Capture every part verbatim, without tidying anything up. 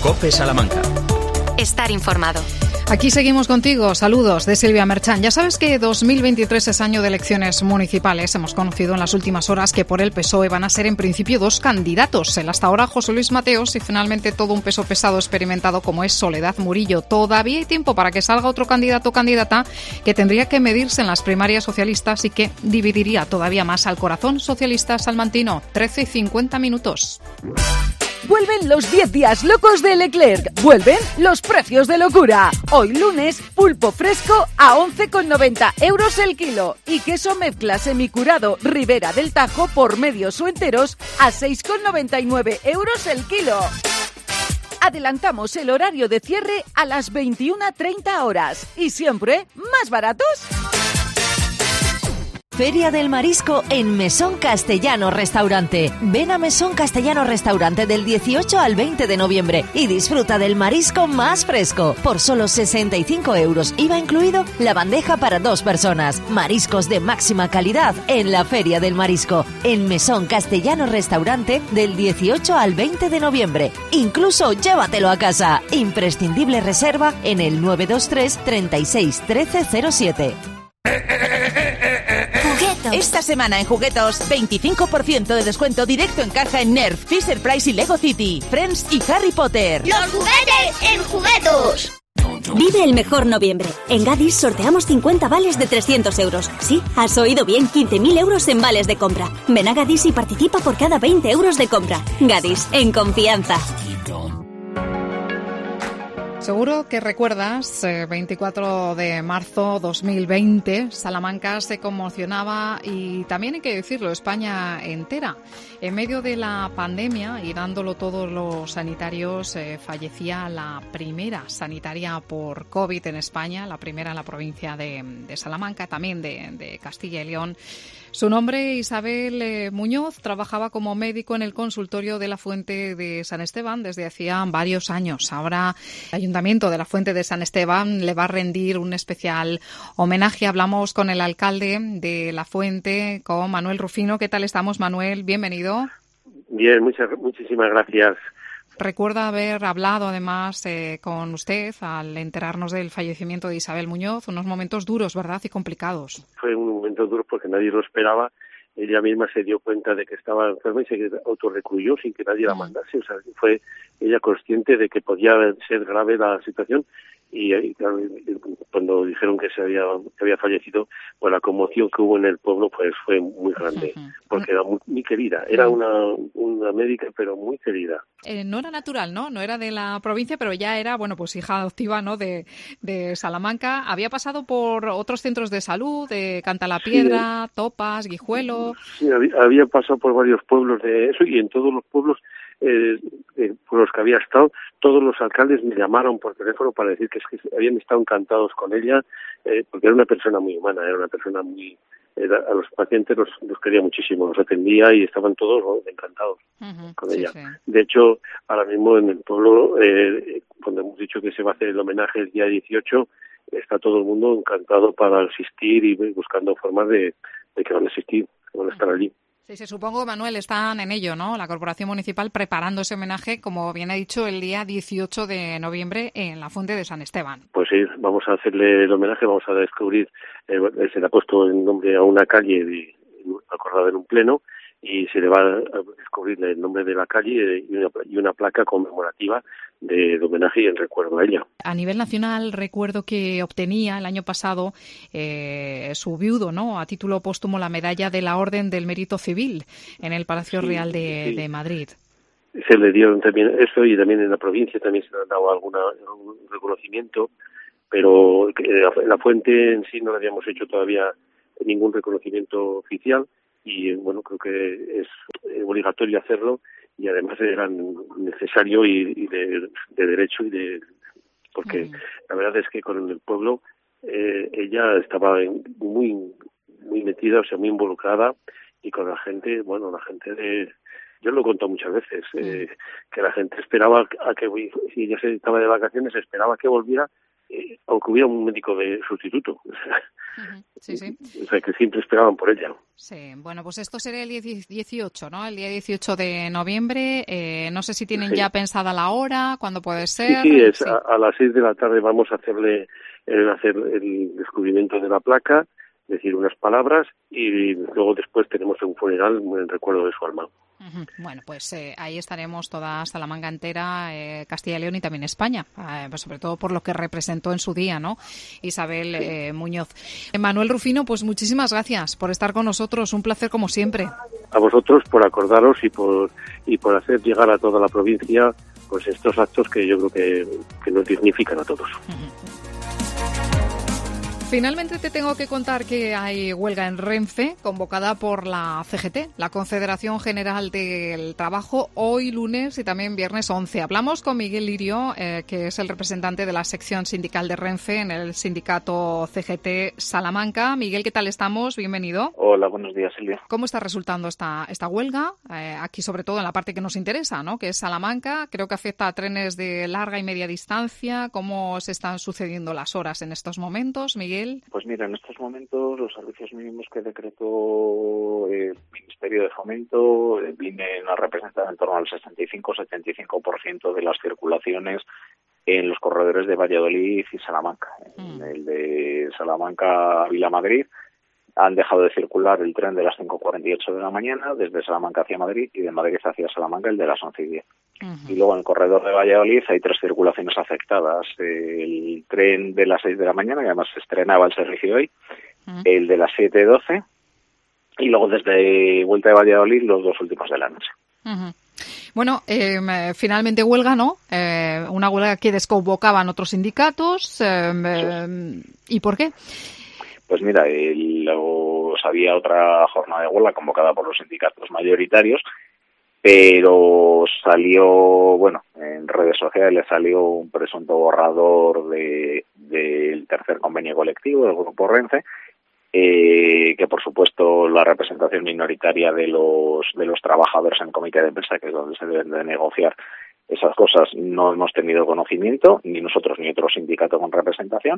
COPE Salamanca. Estar informado. Aquí seguimos contigo. Saludos de Silvia Merchán. Ya sabes que dos mil veintitrés es año de elecciones municipales. Hemos conocido en las últimas horas que por el P S O E van a ser en principio dos candidatos. El hasta ahora José Luis Mateos y finalmente todo un peso pesado experimentado como es Soledad Murillo. Todavía hay tiempo para que salga otro candidato o candidata que tendría que medirse en las primarias socialistas y que dividiría todavía más al corazón socialista salmantino. trece y cincuenta minutos. Vuelven los diez días locos de Leclerc. Vuelven los precios de locura. Hoy lunes, pulpo fresco a once con noventa euros el kilo. Y queso mezcla semicurado Ribera del Tajo por medios o enteros a seis con noventa y nueve euros el kilo. Adelantamos el horario de cierre a las veintiuna treinta horas. Y siempre más baratos. Feria del Marisco en Mesón Castellano Restaurante. Ven a Mesón Castellano Restaurante del dieciocho al veinte de noviembre y disfruta del marisco más fresco. Por solo sesenta y cinco euros, I V A incluido, la bandeja para dos personas. Mariscos de máxima calidad en la Feria del Marisco. En Mesón Castellano Restaurante del dieciocho al veinte de noviembre. Incluso llévatelo a casa. Imprescindible reserva en el nueve dos tres, treinta y seis, trece cero siete. Esta semana en Juguetos, veinticinco por ciento de descuento directo en caja en Nerf, Fisher Price y Lego City, Friends y Harry Potter. ¡Los juguetes en Juguetos! Vive el mejor noviembre. En Gadis sorteamos cincuenta vales de trescientos euros. Sí, has oído bien, quince mil euros en vales de compra. Ven a Gadis y participa por cada veinte euros de compra. Gadis, en confianza. Seguro que recuerdas, eh, veinticuatro de marzo dos mil veinte, Salamanca se conmocionaba y también hay que decirlo, España entera. En medio de la pandemia y dándolo todos los sanitarios, eh, fallecía la primera sanitaria por COVID en España, la primera en la provincia de, de Salamanca, también de, de Castilla y León. Su nombre, Isabel eh, Muñoz, trabajaba como médico en el consultorio de la Fuente de San Esteban desde hacía varios años. Ahora el Ayuntamiento de la Fuente de San Esteban le va a rendir un especial homenaje. Hablamos con el alcalde de la Fuente, con Manuel Rufino. ¿Qué tal estamos, Manuel? Bienvenido. Bien, muchas, muchísimas gracias. Recuerda haber hablado además eh, con usted al enterarnos del fallecimiento de Isabel Muñoz, unos momentos duros, ¿verdad? Y complicados. Fue un momento duro porque nadie lo esperaba. Ella misma se dio cuenta de que estaba enferma y se autorrecluyó sin que nadie la mandase. O sea, fue ella consciente de que podía ser grave la situación y, y claro, cuando dijeron que se había que había fallecido, pues la conmoción que hubo en el pueblo pues fue muy grande, uh-huh. porque era muy, muy querida. Era una, una médica, pero muy querida. Eh, no era natural, ¿no? No era de la provincia, pero ya era, bueno, pues hija adoptiva, ¿no? De, de Salamanca. Había pasado por otros centros de salud, de Cantalapiedra, sí, Topas, Guijuelo. Sí, había, había pasado por varios pueblos de eso y en todos los pueblos eh, eh, por los que había estado, todos los alcaldes me llamaron por teléfono para decir que, es que habían estado encantados con ella, eh, porque era una persona muy humana, era una persona muy... Era, a los pacientes los, los quería muchísimo, los atendía y estaban todos ¿no? encantados uh-huh, con ella. Sí, sí. De hecho, ahora mismo en el pueblo, eh, cuando hemos dicho que se va a hacer el homenaje el día dieciocho, está todo el mundo encantado para asistir y buscando formas de, de que van a asistir, que van a estar allí. Sí, sí, supongo, Manuel, están en ello, ¿no? La Corporación Municipal preparando ese homenaje, como bien ha dicho, el día dieciocho de noviembre en la Fuente de San Esteban. Pues sí, vamos a hacerle el homenaje, vamos a descubrir, eh, se le ha puesto el nombre a una calle de, acordada en un pleno y se le va a descubrir el nombre de la calle y una, y una placa conmemorativa de, de homenaje y en recuerdo a ella. A nivel nacional, recuerdo que obtenía el año pasado eh, su viudo, ¿no? A título póstumo, la medalla de la Orden del Mérito Civil en el Palacio sí, Real de, sí. de Madrid. Se le dieron también eso y también en la provincia también se le ha dado alguna, algún reconocimiento, pero en la Fuente en sí no le habíamos hecho todavía ningún reconocimiento oficial. Y bueno, creo que es obligatorio hacerlo y además era necesario y, y de, de derecho y de porque uh-huh. la verdad es que con el pueblo eh, ella estaba muy muy metida, o sea, muy involucrada y con la gente, bueno, la gente de yo lo he contado muchas veces, eh, que la gente esperaba a que si ella se estaba de vacaciones esperaba que volviera eh, aunque hubiera un médico de sustituto. Uh-huh. Sí, sí. O sea, que siempre esperaban por ella. Sí, bueno, pues esto sería el dieciocho, ¿no? El día dieciocho de noviembre. Eh, no sé si tienen sí. ya pensada la hora, cuándo puede ser. Sí, sí, es sí. A, a las seis de la tarde vamos a hacerle el, hacer el descubrimiento de la placa, decir unas palabras y luego después tenemos un funeral en recuerdo de su alma. Uh-huh. Bueno, pues eh, ahí estaremos toda Salamanca entera, eh, Castilla y León y también España, eh, pues sobre todo por lo que representó en su día, ¿no? Isabel sí. eh, Muñoz. Manuel Rufino, pues muchísimas gracias por estar con nosotros, un placer como siempre. A vosotros por acordaros y por y por hacer llegar a toda la provincia pues estos actos que yo creo que, que nos dignifican a todos. Uh-huh. Finalmente te tengo que contar que hay huelga en Renfe convocada por la C G T, la Confederación General del Trabajo, hoy lunes y también viernes once. Hablamos con Miguel Lirio, eh, que es el representante de la sección sindical de Renfe en el sindicato C G T Salamanca. Miguel, ¿qué tal estamos? Bienvenido. Hola, buenos días, Silvia. ¿Cómo está resultando esta, esta huelga? Eh, aquí sobre todo en la parte que nos interesa, ¿no? Que es Salamanca. Creo que afecta a trenes de larga y media distancia. ¿Cómo se están sucediendo las horas en estos momentos, Miguel? Pues mira, en estos momentos los servicios mínimos que decretó el Ministerio de Fomento eh, vienen a representar en torno al sesenta y cinco a setenta y cinco por ciento de las circulaciones en los corredores de Valladolid y Salamanca. Mm. En el de Salamanca a Vilamadrid han dejado de circular el tren de las cinco cuarenta y ocho de la mañana desde Salamanca hacia Madrid y de Madrid hacia Salamanca el de las once y diez. Uh-huh. Y luego en el corredor de Valladolid hay tres circulaciones afectadas. El tren de las seis de la mañana, que además se estrenaba el servicio hoy, uh-huh. el de las siete doce y luego desde vuelta de Valladolid los dos últimos de la noche. Uh-huh. Bueno, eh, finalmente huelga, ¿no? Eh, una huelga que desconvocaban otros sindicatos. Eh, sí. ¿Y por qué? Pues mira, el, los, había otra jornada de huelga convocada por los sindicatos mayoritarios, pero salió, bueno, en redes sociales salió un presunto borrador de del tercer convenio colectivo del Grupo Renfe, eh, que por supuesto la representación minoritaria de los de los trabajadores en el comité de empresa, que es donde se deben de negociar esas cosas, no hemos tenido conocimiento, ni nosotros ni otro sindicato con representación.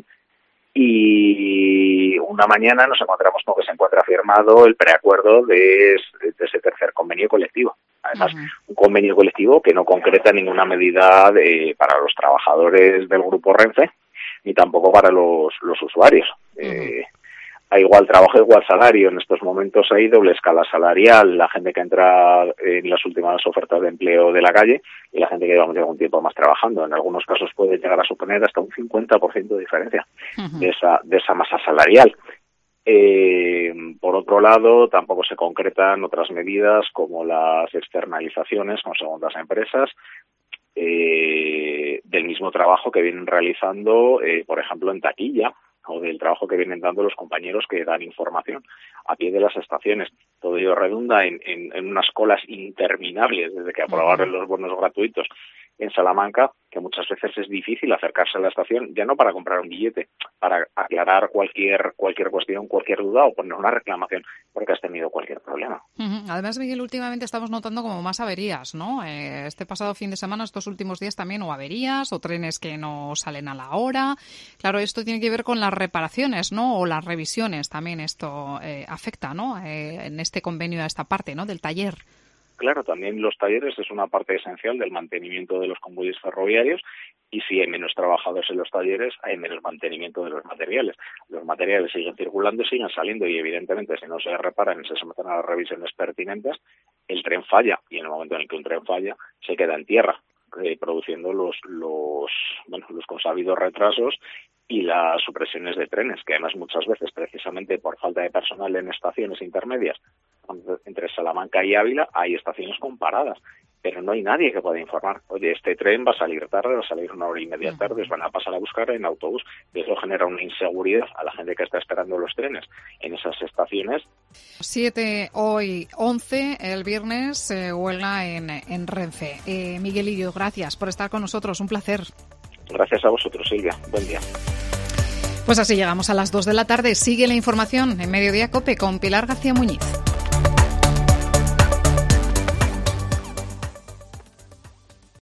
Y una mañana nos encontramos con que se encuentra firmado el preacuerdo de, de ese tercer convenio colectivo. Además, uh-huh. un convenio colectivo que no concreta ninguna medida de, para los trabajadores del Grupo Renfe, ni tampoco para los, los usuarios. Uh-huh. Eh, a igual trabajo, igual salario. En estos momentos hay doble escala salarial. La gente que entra en las últimas ofertas de empleo de la calle y la gente que lleva algún tiempo más trabajando. En algunos casos puede llegar a suponer hasta un cincuenta por ciento de diferencia uh-huh. de esa de esa masa salarial. Eh, por otro lado, tampoco se concretan otras medidas como las externalizaciones con segundas empresas eh, del mismo trabajo que vienen realizando, eh, por ejemplo, en taquilla, o del trabajo que vienen dando los compañeros que dan información a pie de las estaciones. Todo ello redunda en, en, en unas colas interminables desde que aprobaron los bonos gratuitos en Salamanca, que muchas veces es difícil acercarse a la estación, ya no para comprar un billete, para aclarar cualquier cualquier cuestión, cualquier duda o poner una reclamación porque has tenido cualquier problema. Uh-huh. Además, Miguel, últimamente estamos notando como más averías, ¿no? Eh, este pasado fin de semana, estos últimos días también, o averías o trenes que no salen a la hora. Claro, esto tiene que ver con las reparaciones, ¿no? O las revisiones también esto eh, afecta, ¿no? Eh, en este convenio a esta parte, ¿no? Del taller. Claro, también los talleres es una parte esencial del mantenimiento de los convoyes ferroviarios y si hay menos trabajadores en los talleres, hay menos mantenimiento de los materiales. Los materiales siguen circulando, siguen saliendo y evidentemente si no se reparan y se someten a las revisiones pertinentes, el tren falla y en el momento en el que un tren falla se queda en tierra, eh, produciendo los, los, bueno, los consabidos retrasos y las supresiones de trenes, que además muchas veces precisamente por falta de personal en estaciones intermedias entre Salamanca y Ávila hay estaciones con paradas, pero no hay nadie que pueda informar, oye, este tren va a salir tarde, va a salir una hora y media tarde, os van a pasar a buscar en autobús, y eso genera una inseguridad a la gente que está esperando los trenes en esas estaciones. siete, hoy once, el viernes, eh, huelga en, en Renfe. Eh, Miguel Lirio, gracias por estar con nosotros, un placer. Gracias a vosotros, Silvia. Buen día. Pues así llegamos a las dos de la tarde. Sigue la información en Mediodía COPE con Pilar García Muñiz.